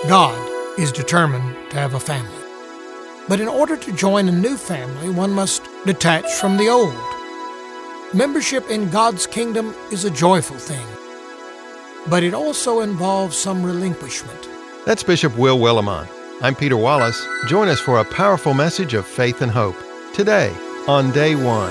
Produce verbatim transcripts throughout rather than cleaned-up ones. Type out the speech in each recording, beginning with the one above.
God is determined to have a family. But in order to join a new family, one must detach from the old. Membership in God's kingdom is a joyful thing, but it also involves some relinquishment. That's Bishop Will Willimon. I'm Peter Wallace. Join us for a powerful message of faith and hope today on Day One.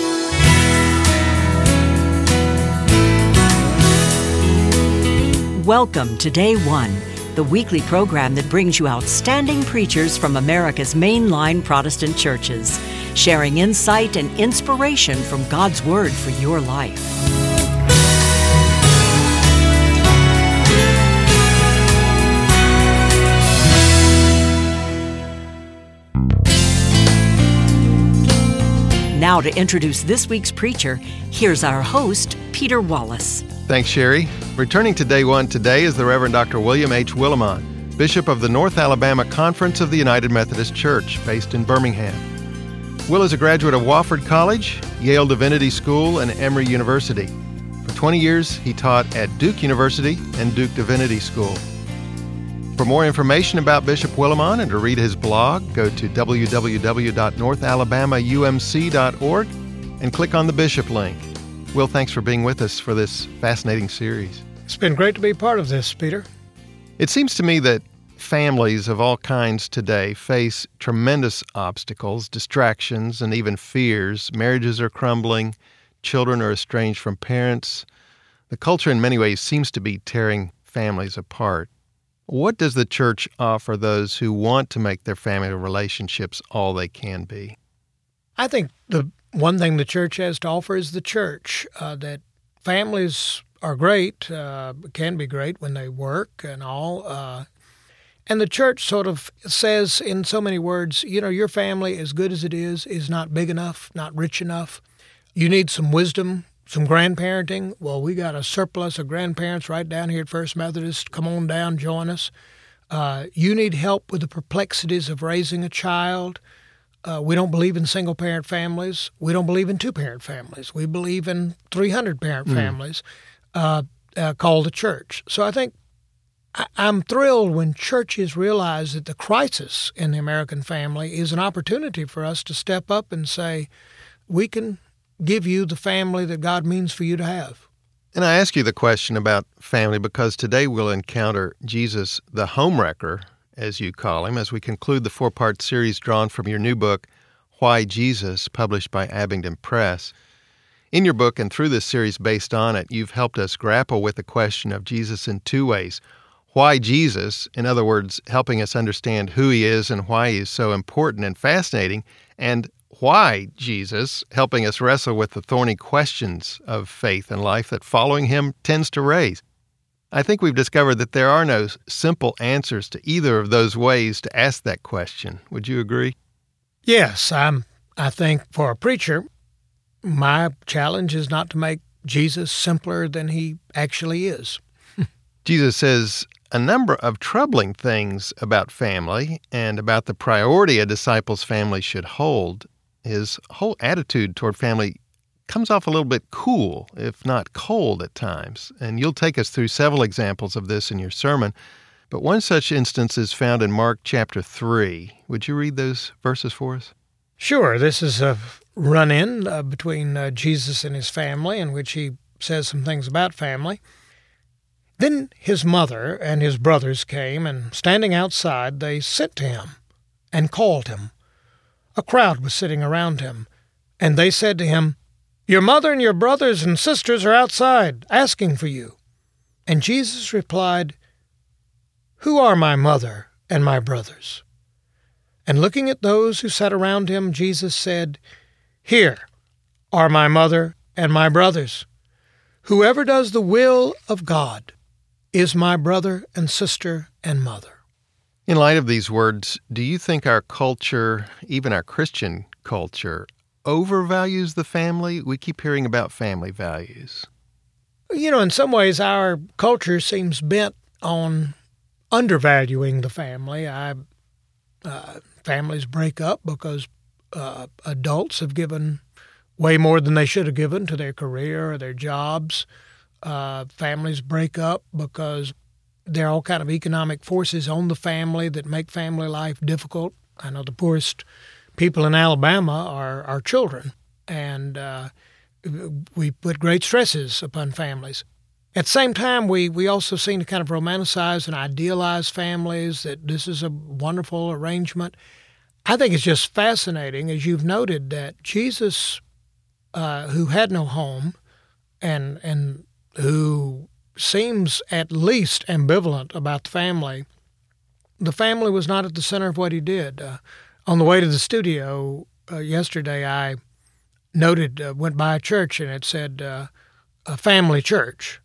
Welcome to Day One, the weekly program that brings you outstanding preachers from America's mainline Protestant churches, sharing insight and inspiration from God's Word for your life. Now to introduce this week's preacher, here's our host, Peter Wallace. Thanks, Sherry. Returning to Day One today is the Reverend Doctor William H. Willimon, Bishop of the North Alabama Conference of the United Methodist Church, based in Birmingham. Will is a graduate of Wofford College, Yale Divinity School, and Emory University. For twenty years, he taught at Duke University and Duke Divinity School. For more information about Bishop Willimon and to read his blog, go to w w w dot north alabama u m c dot org and click on the Bishop link. Will, thanks for being with us for this fascinating series. It's been great to be part of this, Peter. It seems to me that families of all kinds today face tremendous obstacles, distractions, and even fears. Marriages are crumbling. Children are estranged from parents. The culture in many ways seems to be tearing families apart. What does the church offer those who want to make their family relationships all they can be? I think the one thing the church has to offer is the church, uh, that families are great, uh, can be great when they work and all. Uh, and the church sort of says in so many words, you know, your family, as good as it is, is not big enough, not rich enough. You need some wisdom, some grandparenting. Well, we got a surplus of grandparents right down here at First Methodist. Come on down, join us. Uh, you need help with the perplexities of raising a child. Uh, we don't believe in single-parent families. We don't believe in two-parent families. We believe in three hundred parent mm. families uh, uh, called a church. So I think I- I'm thrilled when churches realize that the crisis in the American family is an opportunity for us to step up and say, we can give you the family that God means for you to have. And I ask you the question about family because today we'll encounter Jesus, the homewrecker, as you call him, as we conclude the four-part series drawn from your new book, Why Jesus, published by Abingdon Press. In your book and through this series based on it, you've helped us grapple with the question of Jesus in two ways. Why Jesus, in other words, helping us understand who he is and why he is so important and fascinating, and why Jesus, helping us wrestle with the thorny questions of faith and life that following him tends to raise. I think we've discovered that there are no simple answers to either of those ways to ask that question. Would you agree? Yes, I'm, I think for a preacher, my challenge is not to make Jesus simpler than he actually is. Jesus says a number of troubling things about family and about the priority a disciple's family should hold. His whole attitude toward family comes off a little bit cool, if not cold at times. And you'll take us through several examples of this in your sermon. But one such instance is found in Mark chapter three. Would you read those verses for us? Sure. This is a run-in uh, between uh, Jesus and his family in which he says some things about family. Then his mother and his brothers came, and standing outside, they sent to him and called him. A crowd was sitting around him, and they said to him, "Your mother and your brothers and sisters are outside, asking for you." And Jesus replied, "Who are my mother and my brothers?" And looking at those who sat around him, Jesus said, "Here are my mother and my brothers. Whoever does the will of God is my brother and sister and mother." In light of these words, do you think our culture, even our Christian culture, overvalues the family? We keep hearing about family values. You know, in some ways, our culture seems bent on undervaluing the family. I, uh, families break up because uh, adults have given way more than they should have given to their career or their jobs. Uh, families break up because there are all kind of economic forces on the family that make family life difficult. I know the poorest people in Alabama are our children, and uh, we put great stresses upon families. At the same time, we, we also seem to kind of romanticize and idealize families, that this is a wonderful arrangement. I think it's just fascinating, as you've noted, that Jesus, uh, who had no home and and who seems at least ambivalent about the family, the family was not at the center of what he did. Uh, on the way to the studio uh, yesterday, I noted, uh, went by a church, and it said uh, a family church.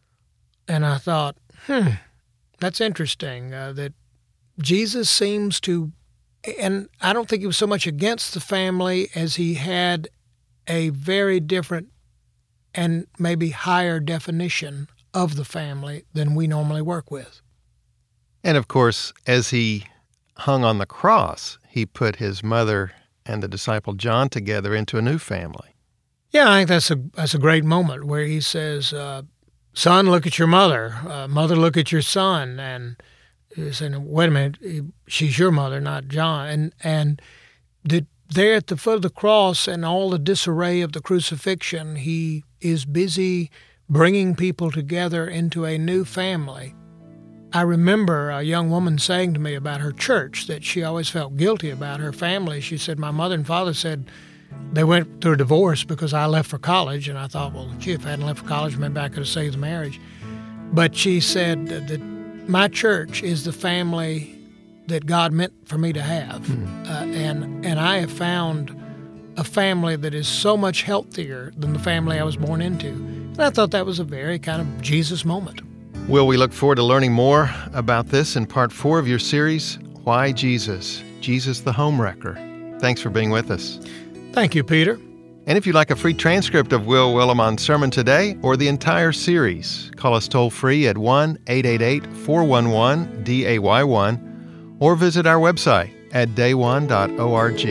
And I thought, hmm, that's interesting, uh, that Jesus seems to, and I don't think he was so much against the family as he had a very different and maybe higher definition of the family than we normally work with. And of course, as he hung on the cross, he put his mother and the disciple John together into a new family. Yeah, I think that's a that's a great moment where he says, uh, son, look at your mother. Uh, mother, look at your son. And he's saying, wait a minute, she's your mother, not John. And and the, there at the foot of the cross and all the disarray of the crucifixion, he is busy bringing people together into a new family. I remember a young woman saying to me about her church that she always felt guilty about her family. She said, my mother and father said they went through a divorce because I left for college. And I thought, well, gee, if I hadn't left for college, maybe I could have saved the marriage. But she said that my church is the family that God meant for me to have. Mm. Uh, and, and I have found a family that is so much healthier than the family I was born into. And I thought that was a very kind of Jesus moment. Will, we look forward to learning more about this in part four of your series, Why Jesus? Jesus the Homewrecker. Thanks for being with us. Thank you, Peter. And if you'd like a free transcript of Will Willimon's sermon today or the entire series, call us toll-free at one eight eight eight, four one one, D A Y one or visit our website at day one dot org.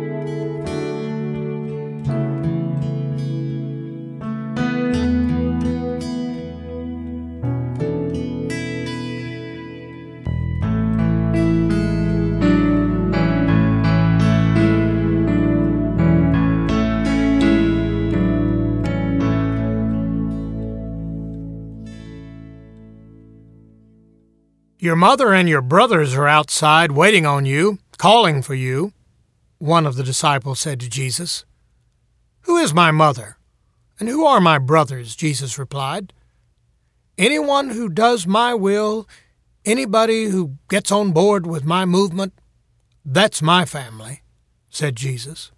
Your mother and your brothers are outside waiting on you, calling for you, one of the disciples said to Jesus. Who is my mother, and who are my brothers? Jesus replied. Anyone who does my will, anybody who gets on board with my movement, that's my family, said Jesus.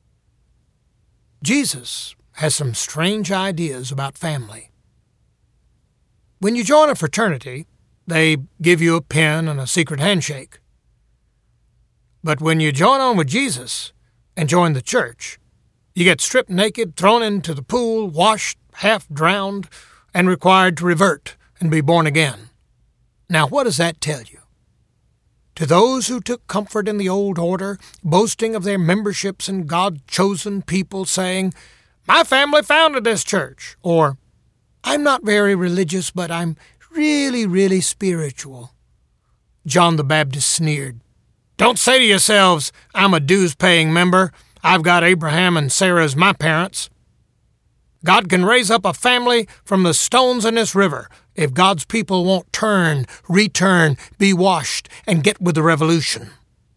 Jesus has some strange ideas about family. When you join a fraternity, they give you a pen and a secret handshake. But when you join on with Jesus and join the church, you get stripped naked, thrown into the pool, washed, half drowned, and required to revert and be born again. Now, what does that tell you? To those who took comfort in the old order, boasting of their memberships in God-chosen people, saying, my family founded this church, or I'm not very religious, but I'm really, really spiritual. John the Baptist sneered. Don't say to yourselves, I'm a dues-paying member. I've got Abraham and Sarah as my parents. God can raise up a family from the stones in this river if God's people won't turn, return, be washed, and get with the revolution.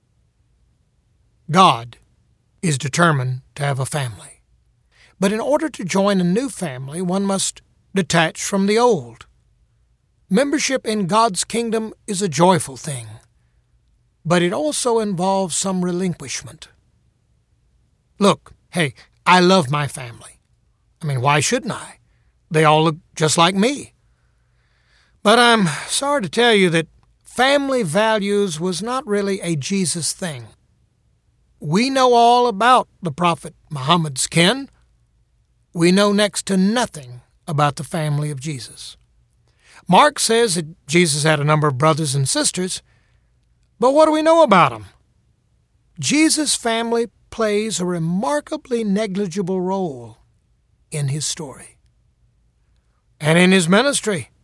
God is determined to have a family. But in order to join a new family, one must detach from the old. Membership in God's kingdom is a joyful thing, but it also involves some relinquishment. Look, hey, I love my family. I mean, why shouldn't I? They all look just like me. But I'm sorry to tell you that family values was not really a Jesus thing. We know all about the Prophet Muhammad's kin. We know next to nothing about the family of Jesus. Mark says that Jesus had a number of brothers and sisters, but what do we know about them? Jesus' family plays a remarkably negligible role in his story and in his ministry.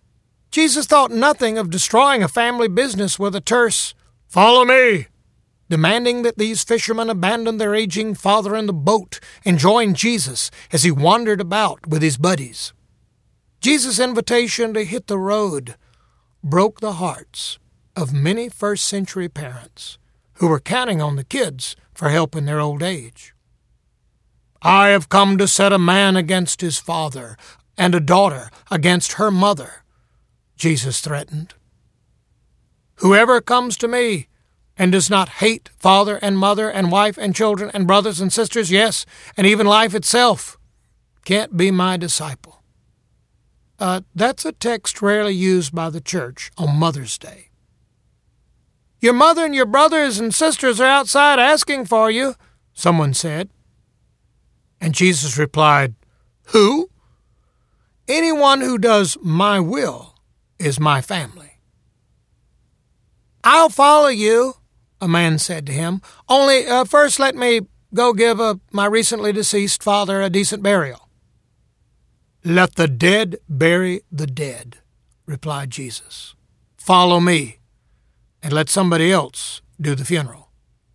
Jesus thought nothing of destroying a family business with a terse, "Follow me," demanding that these fishermen abandon their aging father in the boat and join Jesus as he wandered about with his buddies. Jesus' invitation to hit the road broke the hearts of many first-century parents who were counting on the kids for help in their old age. "I have come to set a man against his father, and a daughter against her mother," Jesus threatened. "Whoever comes to me and does not hate father and mother and wife and children and brothers and sisters, yes, and even life itself, can't be my disciple." Uh, that's a text rarely used by the church on Mother's Day. "Your mother and your brothers and sisters are outside asking for you," someone said. And Jesus replied, "Who? Anyone who does my will is my family." "I'll follow you," a man said to him, "only uh, first let me go give uh, my recently deceased father a decent burial." "Let the dead bury the dead," replied Jesus. "Follow me, and let somebody else do the funeral."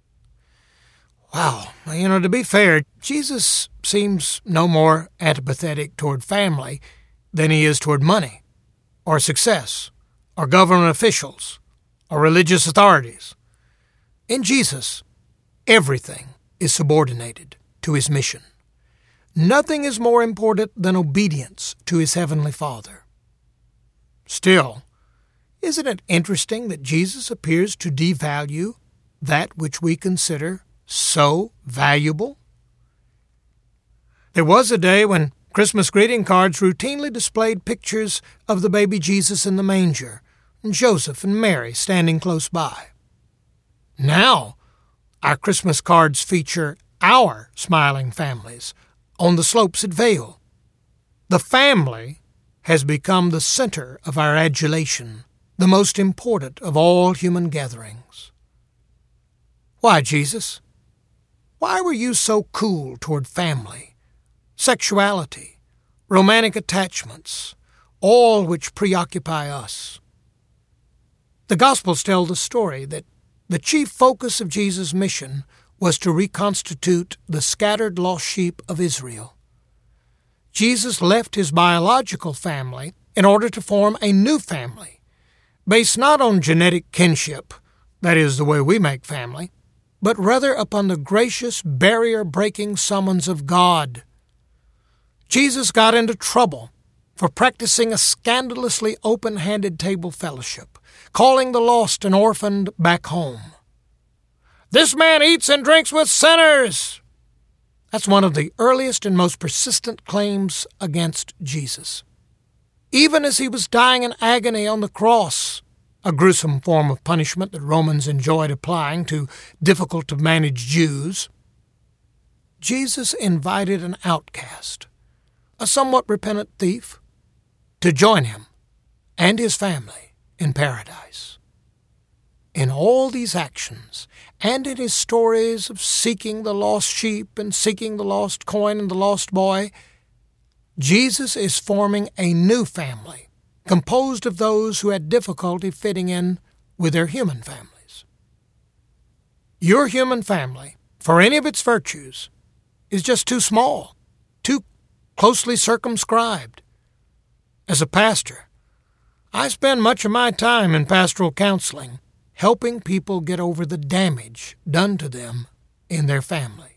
Wow, you know, to be fair, Jesus seems no more antipathetic toward family than he is toward money, or success, or government officials, or religious authorities. In Jesus, everything is subordinated to his mission. Nothing is more important than obedience to his heavenly Father. Still, isn't it interesting that Jesus appears to devalue that which we consider so valuable? There was a day when Christmas greeting cards routinely displayed pictures of the baby Jesus in the manger, and Joseph and Mary standing close by. Now, our Christmas cards feature our smiling families on the slopes at Vale. The family has become the center of our adulation, the most important of all human gatherings. Why, Jesus? Why were you so cool toward family, sexuality, romantic attachments, all which preoccupy us? The Gospels tell the story that the chief focus of Jesus' mission was to reconstitute the scattered lost sheep of Israel. Jesus left his biological family in order to form a new family, based not on genetic kinship, that is the way we make family, but rather upon the gracious, barrier-breaking summons of God. Jesus got into trouble for practicing a scandalously open-handed table fellowship, calling the lost and orphaned back home. "This man eats and drinks with sinners!" That's one of the earliest and most persistent claims against Jesus. Even as he was dying in agony on the cross, a gruesome form of punishment that Romans enjoyed applying to difficult-to-manage Jews, Jesus invited an outcast, a somewhat repentant thief, to join him and his family in paradise. In all these actions, and in his stories of seeking the lost sheep and seeking the lost coin and the lost boy, Jesus is forming a new family composed of those who had difficulty fitting in with their human families. Your human family, for any of its virtues, is just too small, too closely circumscribed. As a pastor, I spend much of my time in pastoral counseling helping people get over the damage done to them in their family.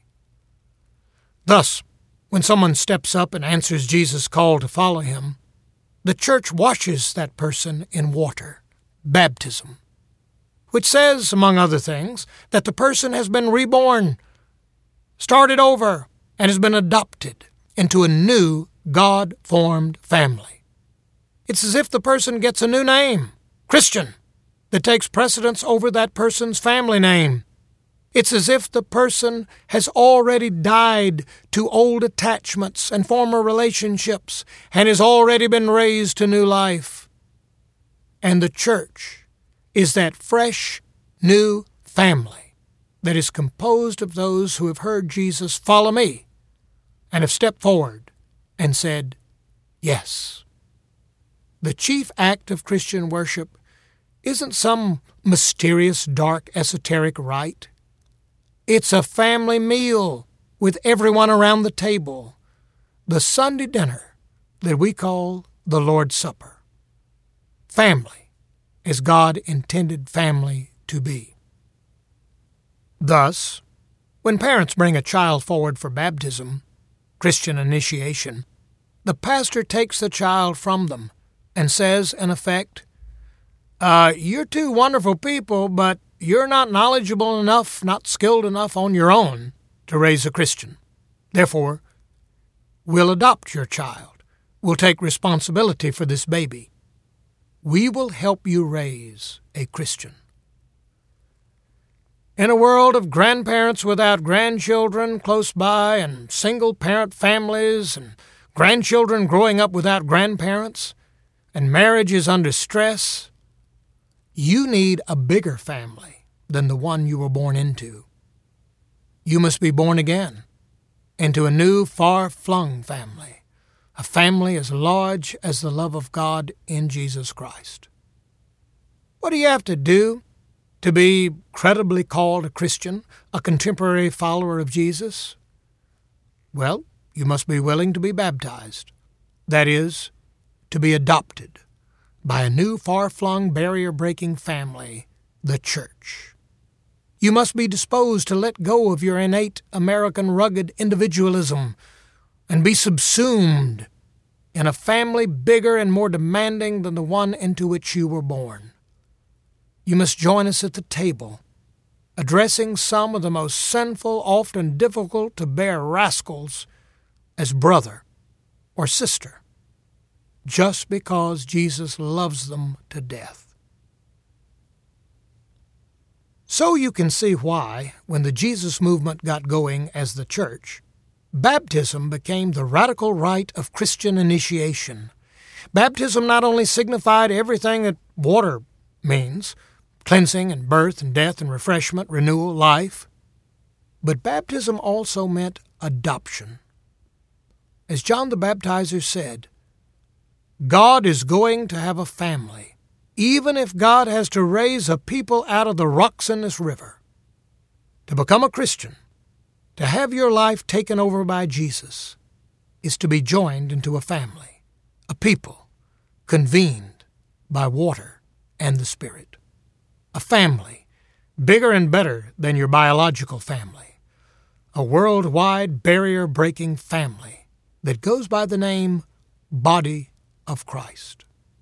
Thus, when someone steps up and answers Jesus' call to follow him, the church washes that person in water, baptism, which says, among other things, that the person has been reborn, started over, and has been adopted into a new God-formed family. It's as if the person gets a new name, Christian, that takes precedence over that person's family name. It's as if the person has already died to old attachments and former relationships and has already been raised to new life. And the church is that fresh, new family that is composed of those who have heard Jesus follow me and have stepped forward and said, yes. The chief act of Christian worship isn't some mysterious, dark, esoteric rite. It's a family meal with everyone around the table, the Sunday dinner that we call the Lord's Supper. Family, as God intended family to be. Thus, when parents bring a child forward for baptism, Christian initiation, the pastor takes the child from them and says, in effect, uh, you're two wonderful people, but you're not knowledgeable enough, not skilled enough on your own to raise a Christian. Therefore, we'll adopt your child. We'll take responsibility for this baby. We will help you raise a Christian. In a world of grandparents without grandchildren close by and single-parent families and grandchildren growing up without grandparents and marriages under stress, you need a bigger family than the one you were born into. You must be born again into a new, far-flung family, a family as large as the love of God in Jesus Christ. What do you have to do to be credibly called a Christian, a contemporary follower of Jesus? Well, you must be willing to be baptized. That is, to be adopted by a new, far-flung, barrier-breaking family, the church. You must be disposed to let go of your innate American rugged individualism and be subsumed in a family bigger and more demanding than the one into which you were born. You must join us at the table, addressing some of the most sinful, often difficult to bear rascals as brother or sister, just because Jesus loves them to death. So you can see why, when the Jesus movement got going as the church, baptism became the radical rite of Christian initiation. Baptism not only signified everything that water means, cleansing and birth and death and refreshment, renewal, life, but baptism also meant adoption. As John the Baptizer said, God is going to have a family, even if God has to raise a people out of the rocks in this river. To become a Christian, to have your life taken over by Jesus, is to be joined into a family, a people, convened by water and the Spirit. A family, bigger and better than your biological family. A worldwide barrier-breaking family that goes by the name Body of Christ.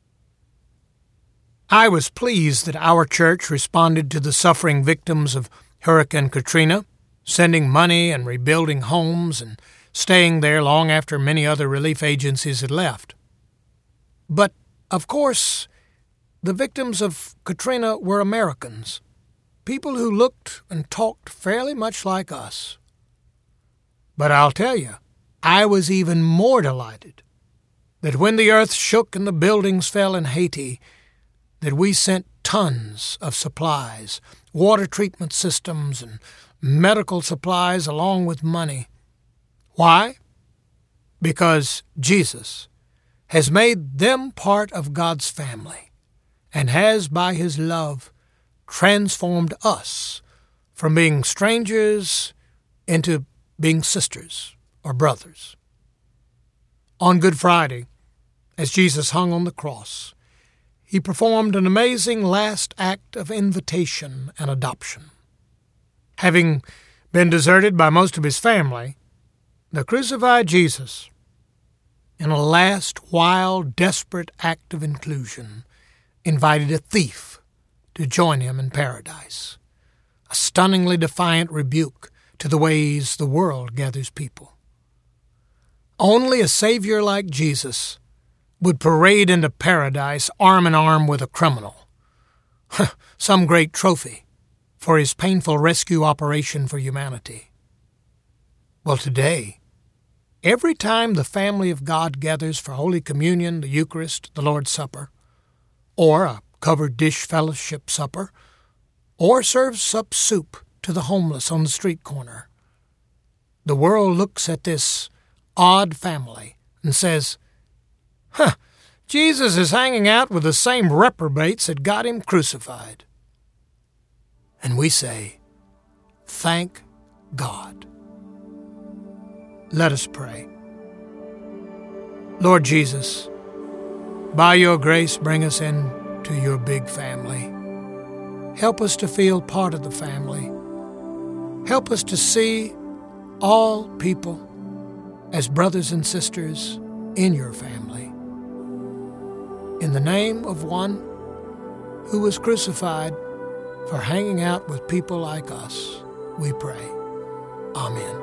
I was pleased that our church responded to the suffering victims of Hurricane Katrina, sending money and rebuilding homes and staying there long after many other relief agencies had left. But, of course, the victims of Katrina were Americans, people who looked and talked fairly much like us. But I'll tell you, I was even more delighted that when the earth shook and the buildings fell in Haiti, that we sent tons of supplies, water treatment systems, and medical supplies along with money. Why? Because Jesus has made them part of God's family and has, by His love, transformed us from being strangers into being sisters or brothers. On Good Friday, as Jesus hung on the cross, He performed an amazing last act of invitation and adoption. Having been deserted by most of His family, the crucified Jesus, in a last wild, desperate act of inclusion, invited a thief to join Him in paradise, a stunningly defiant rebuke to the ways the world gathers people. Only a Savior like Jesus would parade into paradise arm in arm with a criminal, some great trophy for His painful rescue operation for humanity. Well, today, every time the family of God gathers for Holy Communion, the Eucharist, the Lord's Supper, or a covered dish fellowship supper, or serves up soup to the homeless on the street corner, the world looks at this odd family and says, Huh, Jesus is hanging out with the same reprobates that got him crucified. And we say, thank God. Let us pray. Lord Jesus, by your grace, bring us into your big family. Help us to feel part of the family. Help us to see all people as brothers and sisters in your family. In the name of one who was crucified for hanging out with people like us, we pray. Amen.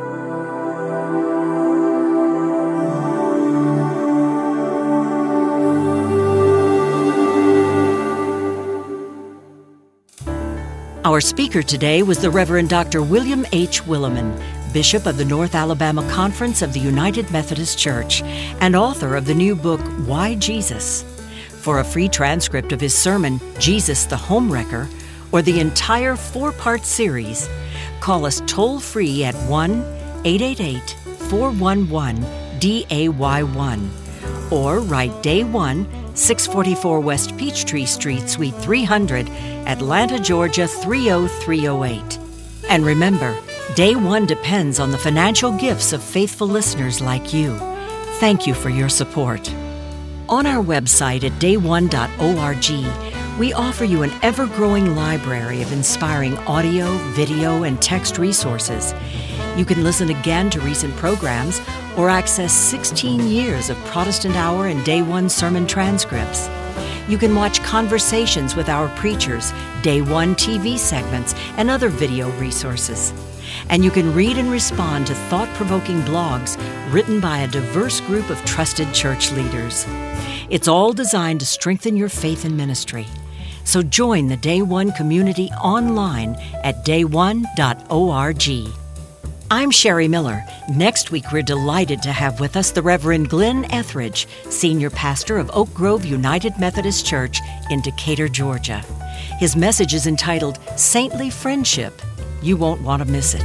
Our speaker today was the Reverend Doctor William H. Willimon, Bishop of the North Alabama Conference of the United Methodist Church and author of the new book, Why Jesus? For a free transcript of his sermon, Jesus the Homewrecker, or the entire four-part series, call us toll-free at one eight eight eight, four one one, D A Y one or write Day One, six forty-four West Peachtree Street, Suite three hundred, Atlanta, Georgia three oh three oh eight. And remember, Day One depends on the financial gifts of faithful listeners like you. Thank you for your support. On our website at day one dot org, we offer you an ever-growing library of inspiring audio, video, and text resources. You can listen again to recent programs or access sixteen years of Protestant Hour and Day One sermon transcripts. You can watch conversations with our preachers, Day One T V segments, and other video resources. And you can read and respond to thought-provoking blogs written by a diverse group of trusted church leaders. It's all designed to strengthen your faith and ministry. So join the Day One community online at day one dot org. I'm Sherry Miller. Next week, we're delighted to have with us the Reverend Glenn Etheridge, Senior Pastor of Oak Grove United Methodist Church in Decatur, Georgia. His message is entitled Saintly Friendship. You won't want to miss it.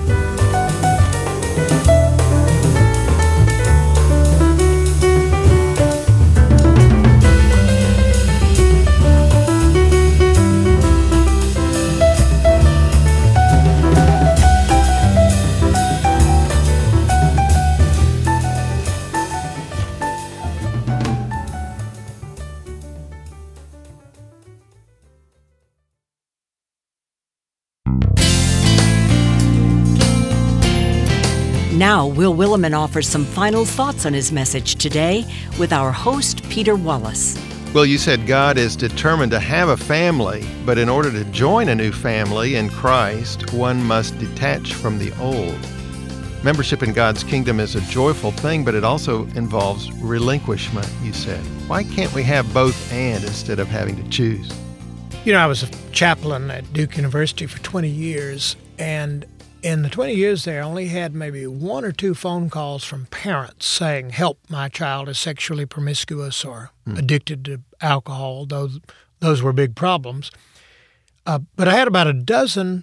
Now, Will Willimon offers some final thoughts on his message today with our host, Peter Wallace. Well, you said God is determined to have a family, but in order to join a new family in Christ, one must detach from the old. Membership in God's kingdom is a joyful thing, but it also involves relinquishment, you said. Why can't we have both and instead of having to choose? You know, I was a chaplain at Duke University for twenty years, and in the twenty years there, I only had maybe one or two phone calls from parents saying, help, my child is sexually promiscuous or mm. addicted to alcohol. Those, those were big problems. Uh, but I had about a dozen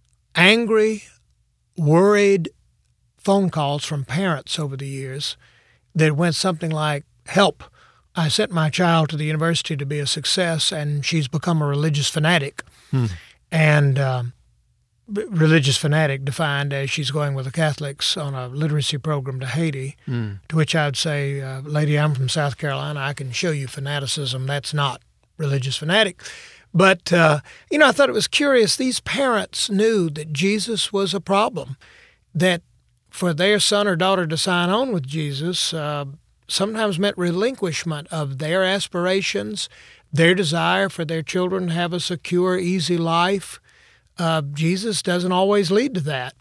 angry, worried phone calls from parents over the years that went something like, help, I sent my child to the university to be a success, and she's become a religious fanatic. Mm. And um, religious fanatic defined as she's going with the Catholics on a literacy program to Haiti, mm. to which I would say, uh, lady, I'm from South Carolina. I can show you fanaticism. That's not religious fanatic. But, uh, you know, I thought it was curious. These parents knew that Jesus was a problem, that for their son or daughter to sign on with Jesus uh, sometimes meant relinquishment of their aspirations, their desire for their children to have a secure, easy life. Uh, Jesus doesn't always lead to that.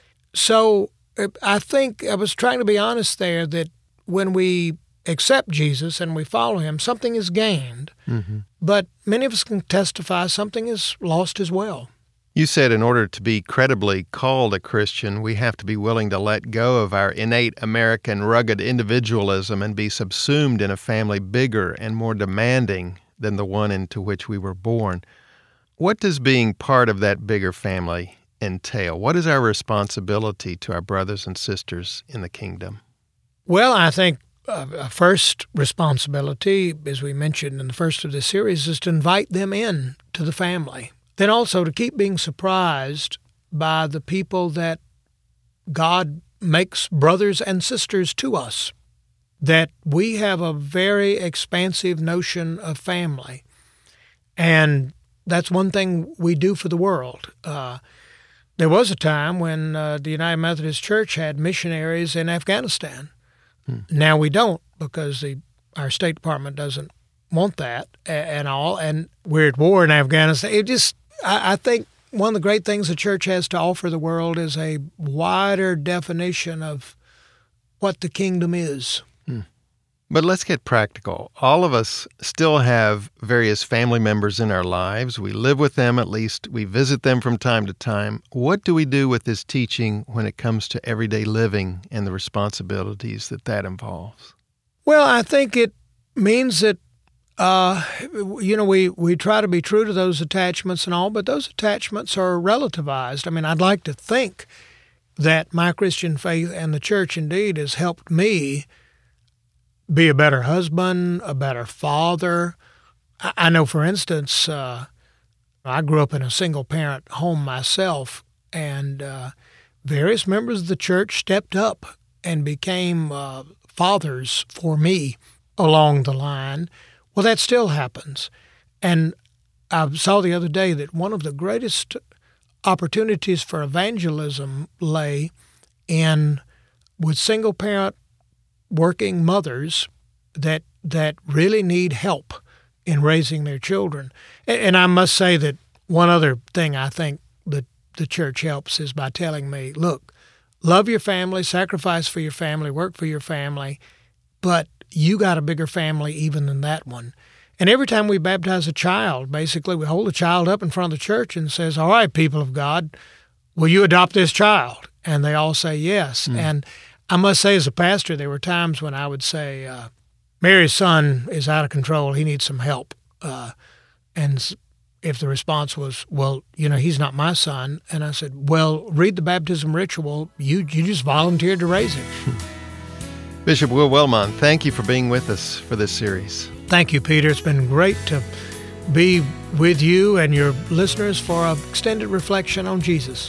So I think I was trying to be honest there that when we accept Jesus and we follow him, something is gained. Mm-hmm. But many of us can testify something is lost as well. You said in order to be credibly called a Christian, we have to be willing to let go of our innate American rugged individualism and be subsumed in a family bigger and more demanding than the one into which we were born. What does being part of that bigger family entail? What is our responsibility to our brothers and sisters in the kingdom? Well, I think uh, a first responsibility, as we mentioned in the first of this series, is to invite them in to the family. Then also to keep being surprised by the people that God makes brothers and sisters to us, that we have a very expansive notion of family. And that's one thing we do for the world. Uh, there was a time when uh, the United Methodist Church had missionaries in Afghanistan. Hmm. Now we don't, because the our State Department doesn't want that and all, and we're at war in Afghanistan. It just, I, I think one of the great things the church has to offer the world is a wider definition of what the kingdom is. Hmm. But let's get practical. All of us still have various family members in our lives. We live with them, at least. We visit them from time to time. What do we do with this teaching when it comes to everyday living and the responsibilities that that involves? Well, I think it means that, uh, you know, we, we try to be true to those attachments and all, but those attachments are relativized. I mean, I'd like to think that my Christian faith and the church indeed has helped me be a better husband, a better father. I know, for instance, uh, I grew up in a single-parent home myself, and uh, various members of the church stepped up and became uh, fathers for me along the line. Well, that still happens. And I saw the other day that one of the greatest opportunities for evangelism lay in with single-parent working mothers that that really need help in raising their children. And I must say that one other thing I think that the church helps is by telling me, look, love your family, sacrifice for your family, work for your family, but you got a bigger family even than that one. And every time we baptize a child, basically we hold a child up in front of the church and says, all right, people of God, will you adopt this child? And they all say yes. Mm. And I must say, as a pastor, there were times when I would say, uh, Mary's son is out of control. He needs some help. Uh, and if the response was, well, you know, he's not my son. And I said, well, read the baptism ritual. You you just volunteered to raise him. Bishop Will Wellmont, thank you for being with us for this series. Thank you, Peter. It's been great to be with you and your listeners for an extended reflection on Jesus.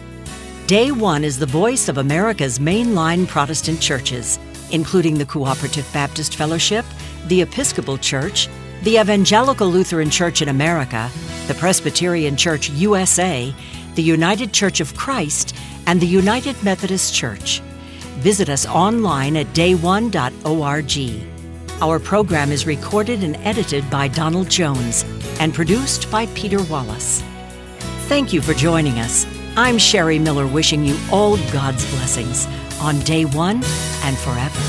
Day One is the voice of America's mainline Protestant churches, including the Cooperative Baptist Fellowship, the Episcopal Church, the Evangelical Lutheran Church in America, the Presbyterian Church U S A, the United Church of Christ, and the United Methodist Church. Visit us online at day one dot org. Our program is recorded and edited by Donald Jones and produced by Peter Wallace. Thank you for joining us. I'm Sherry Miller, wishing you all God's blessings on Day One and forever.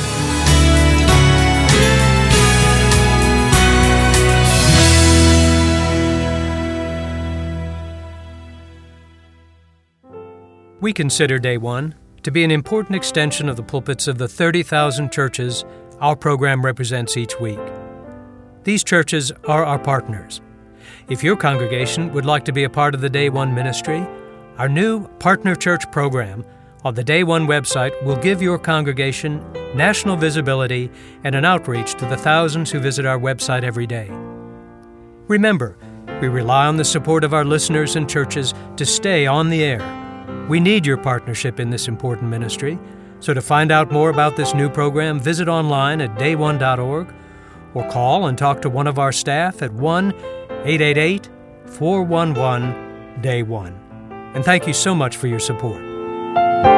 We consider Day One to be an important extension of the pulpits of the thirty thousand churches our program represents each week. These churches are our partners. If your congregation would like to be a part of the Day One ministry, our new Partner Church program on the Day One website will give your congregation national visibility and an outreach to the thousands who visit our website every day. Remember, we rely on the support of our listeners and churches to stay on the air. We need your partnership in this important ministry, so to find out more about this new program, visit online at day one dot org or call and talk to one of our staff at one eight eight eight, four one one, day one. And thank you so much for your support.